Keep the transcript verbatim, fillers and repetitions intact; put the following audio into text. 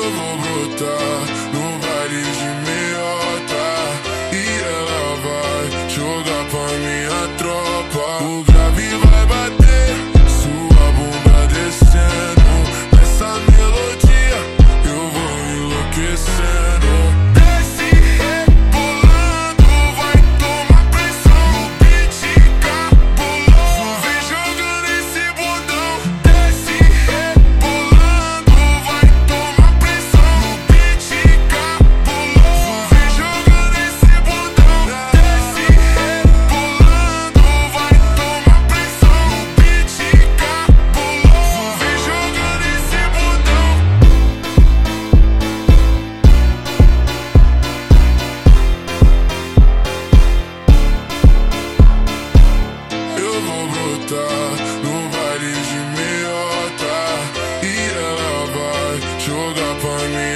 Eu vou brotar no baile de meiota e ela vai jogar pra minha tropa. O grave vai bater, sua bunda descendo. Nessa melodia eu vou enlouquecendo. Desce rebolando, vai tomar pressão. No beat cabuloso, vem jogando esse bundão. Desce rebolando, vai tomar pressão. No beat cabuloso, vem jogando esse bundão. Desce rebolando, vai tomar pressão. No beat cabuloso, vem jogando esse bundão. Eu vou brotar no baile de meiota e ela vai jogar pra mim.